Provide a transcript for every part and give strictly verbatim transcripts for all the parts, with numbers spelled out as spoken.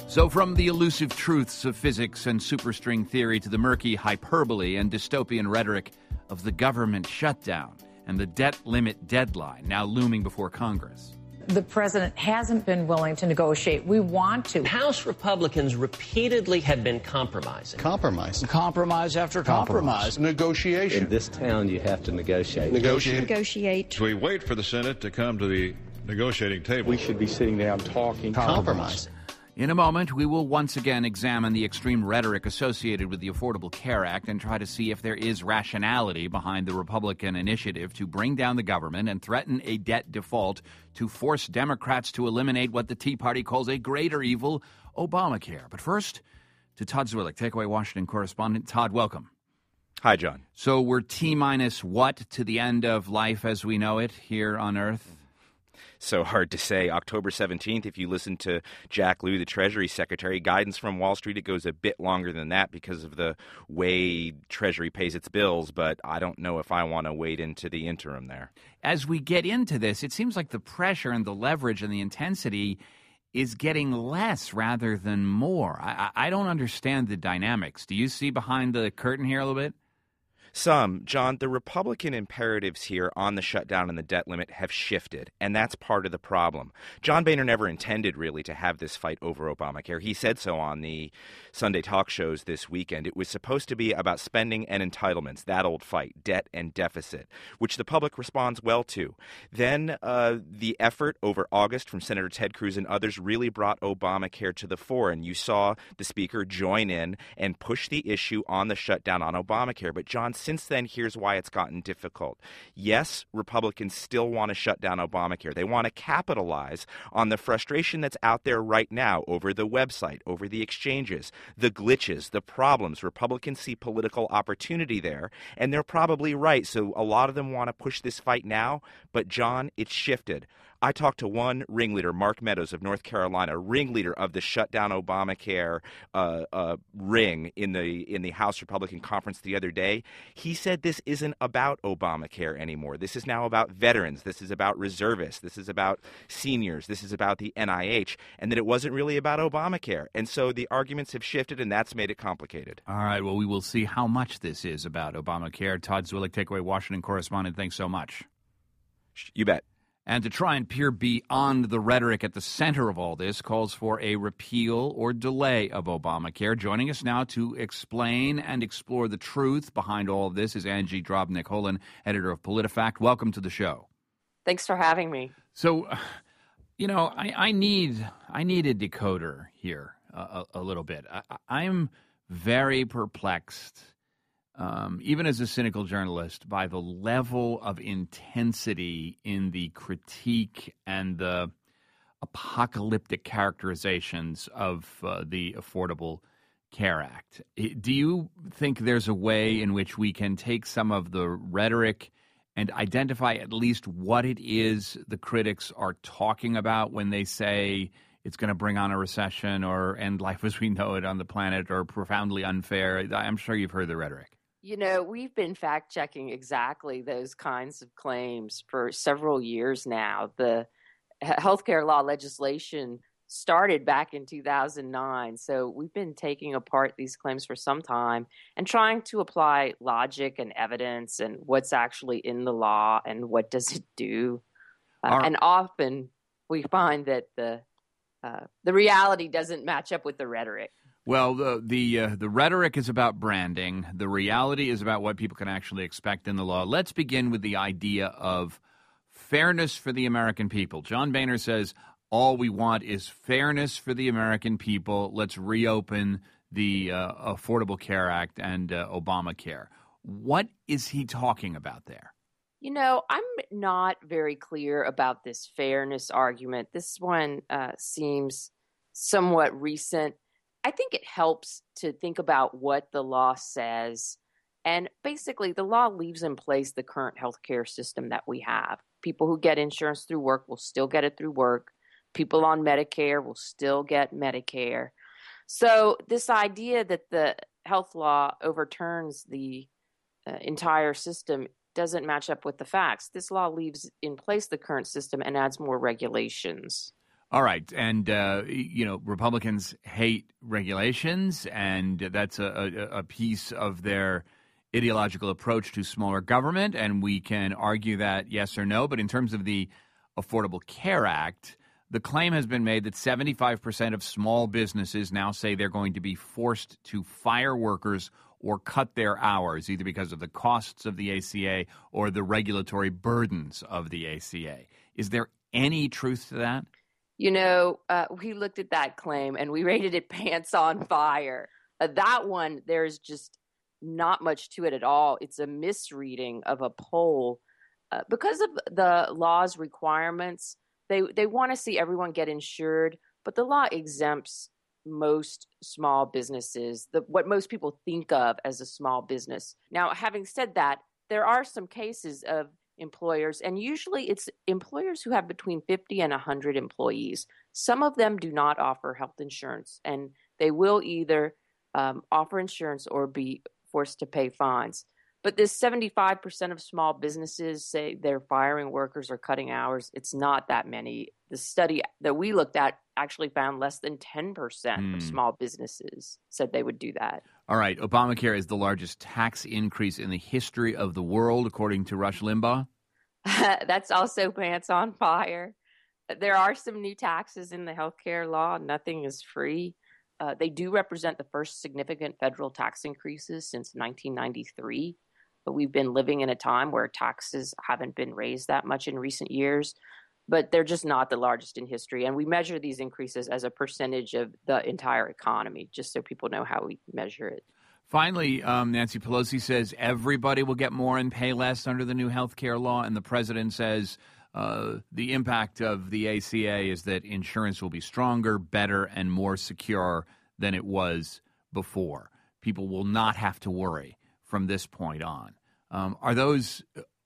So from the elusive truths of physics and superstring theory to the murky hyperbole and dystopian rhetoric of the government shutdown and the debt limit deadline now looming before Congress. The president hasn't been willing to negotiate. We want to. House Republicans repeatedly have been compromising. Compromise. Compromise after compromise. compromise. Negotiation. In this town, you have to negotiate. Negotiate. Negotiate. So we wait for the Senate to come to the negotiating table. We should be sitting down talking. Compromise. In a moment, we will once again examine the extreme rhetoric associated with the Affordable Care Act and try to see if there is rationality behind the Republican initiative to bring down the government and threaten a debt default to force Democrats to eliminate what the Tea Party calls a greater evil, Obamacare. But first, to Todd Zwillich, Takeaway Washington correspondent. Todd, welcome. Hi, John. So we're T-minus what to the end of life as we know it here on Earth? So hard to say. October seventeenth, if you listen to Jack Lew, the Treasury Secretary, guidance from Wall Street, it goes a bit longer than that because of the way Treasury pays its bills, but I don't know if I want to wade into the interim there. As we get into this, it seems like the pressure and the leverage and the intensity is getting less rather than more. I, I don't understand the dynamics. Do you see behind the curtain here a little bit? Some. John, the Republican imperatives here on the shutdown and the debt limit have shifted, and that's part of the problem. John Boehner never intended, really, to have this fight over Obamacare. He said so on the Sunday talk shows this weekend. It was supposed to be about spending and entitlements, that old fight, debt and deficit, which the public responds well to. Then uh, the effort over August from Senator Ted Cruz and others really brought Obamacare to the fore, and you saw the speaker join in and push the issue on the shutdown on Obamacare. But, John, since then, here's why it's gotten difficult. Yes, Republicans still want to shut down Obamacare. They want to capitalize on the frustration that's out there right now over the website, over the exchanges, the glitches, the problems. Republicans see political opportunity there, and they're probably right. So a lot of them want to push this fight now. But, John, it's shifted. I talked to one ringleader, Mark Meadows of North Carolina, ringleader of the shutdown Obamacare uh, uh, ring in the in the House Republican conference the other day. He said this isn't about Obamacare anymore. This is now about veterans. This is about reservists. This is about seniors. This is about the N I H, and that it wasn't really about Obamacare. And so the arguments have shifted, and that's made it complicated. All right. Well, we will see how much this is about Obamacare. Todd Zwillich, Takeaway Washington correspondent. Thanks so much. You bet. And to try and peer beyond the rhetoric at the center of all this calls for a repeal or delay of Obamacare. Joining us now to explain and explore the truth behind all of this is Angie Drobnik-Holan, editor of PolitiFact. Welcome to the show. Thanks for having me. So, you know, I, I need I need a decoder here a, a little bit. I, I'm very perplexed, Um, even as a cynical journalist, by the level of intensity in the critique and the apocalyptic characterizations of uh, the Affordable Care Act. Do you think there's a way in which we can take some of the rhetoric and identify at least what it is the critics are talking about when they say it's going to bring on a recession or end life as we know it on the planet or profoundly unfair? I'm sure you've heard the rhetoric. You know, we've been fact-checking exactly those kinds of claims for several years now. The healthcare law legislation started back in two thousand nine, so we've been taking apart these claims for some time and trying to apply logic and evidence and what's actually in the law and what does it do. Uh, Our- and often we find that the uh, the reality doesn't match up with the rhetoric. Well, the the, uh, the rhetoric is about branding. The reality is about what people can actually expect in the law. Let's begin with the idea of fairness for the American people. John Boehner says all we want is fairness for the American people. Let's reopen the uh, Affordable Care Act and uh, Obamacare. What is he talking about there? You know, I'm not very clear about this fairness argument. This one uh, seems somewhat recent. I think it helps to think about what the law says. And basically, the law leaves in place the current healthcare system that we have. People who get insurance through work will still get it through work. People on Medicare will still get Medicare. So this idea that the health law overturns the uh, entire system doesn't match up with the facts. This law leaves in place the current system and adds more regulations. All right. And, uh, you know, Republicans hate regulations, and that's a, a, a piece of their ideological approach to smaller government. And we can argue that yes or no. But in terms of the Affordable Care Act, the claim has been made that seventy-five percent of small businesses now say they're going to be forced to fire workers or cut their hours, either because of the costs of the A C A or the regulatory burdens of the A C A. Is there any truth to that? You know, uh, we looked at that claim and we rated it pants on fire. Uh, that one, there's just not much to it at all. It's a misreading of a poll. Uh, because of the law's requirements, they, they want to see everyone get insured, but the law exempts most small businesses, the, what most people think of as a small business. Now, having said that, there are some cases of employers, and usually it's employers who have between fifty and one hundred employees. Some of them do not offer health insurance, and they will either um, offer insurance or be forced to pay fines. But this seventy-five percent of small businesses say they're firing workers or cutting hours. It's not that many. The study that we looked at actually found less than ten percent mm. of small businesses said they would do that. All right. Obamacare is the largest tax increase in the history of the world, according to Rush Limbaugh. That's also pants on fire. There are some new taxes in the healthcare law. Nothing is free. Uh, they do represent the first significant federal tax increases since nineteen ninety-three. But we've been living in a time where taxes haven't been raised that much in recent years, but they're just not the largest in history. And we measure these increases as a percentage of the entire economy, just so people know how we measure it. Finally, um, Nancy Pelosi says everybody will get more and pay less under the new health care law. And the president says uh, the impact of the A C A is that insurance will be stronger, better, and more secure than it was before. People will not have to worry from this point on. Um, are those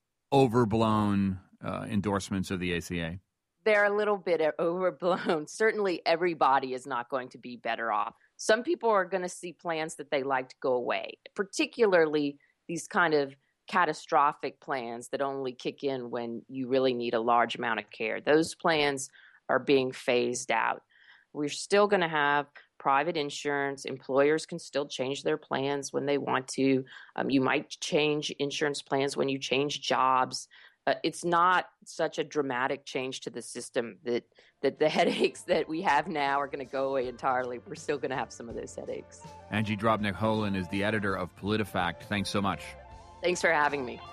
overblown uh, endorsements of the A C A? They're a little bit overblown. Certainly everybody is not going to be better off. Some people are going to see plans that they like to go away, particularly these kind of catastrophic plans that only kick in when you really need a large amount of care. Those plans are being phased out. We're still going to have private insurance. Employers can still change their plans when they want to. Um, you might change insurance plans when you change jobs. Uh, it's not such a dramatic change to the system that, that the headaches that we have now are going to go away entirely. We're still going to have some of those headaches. Angie Drobnik-Holan is the editor of PolitiFact. Thanks so much. Thanks for having me.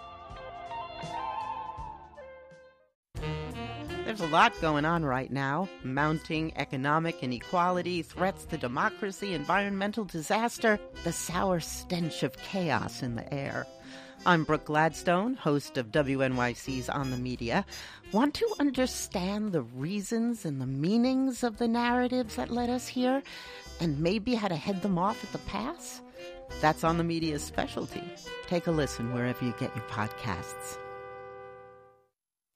There's a lot going on right now. Mounting economic inequality, threats to democracy, environmental disaster, the sour stench of chaos in the air. I'm Brooke Gladstone, host of W N Y C's On the Media. Want to understand the reasons and the meanings of the narratives that led us here, and maybe how to head them off at the pass? That's On the Media's specialty. Take a listen wherever you get your podcasts.